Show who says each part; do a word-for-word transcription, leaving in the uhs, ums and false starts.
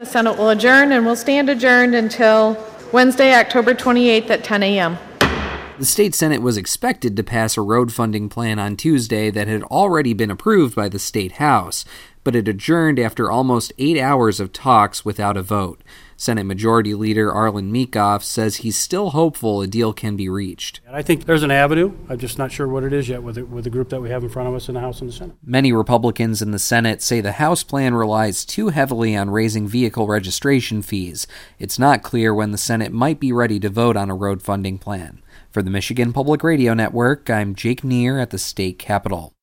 Speaker 1: Senate will adjourn and will stand adjourned until Wednesday, October twenty-eighth at ten a.m.
Speaker 2: The state Senate was expected to pass a road funding plan on Tuesday that had already been approved by the state House, but it adjourned after almost eight hours of talks without a vote. Senate Majority Leader Arlen Meekhoff says he's still hopeful a deal can be reached.
Speaker 3: I think there's an avenue. I'm just not sure what it is yet with the, with the group that we have in front of us in the House and the Senate.
Speaker 2: Many Republicans in the Senate say the House plan relies too heavily on raising vehicle registration fees. It's not clear when the Senate might be ready to vote on a road funding plan. For the Michigan Public Radio Network, I'm Jake Neer at the state capitol.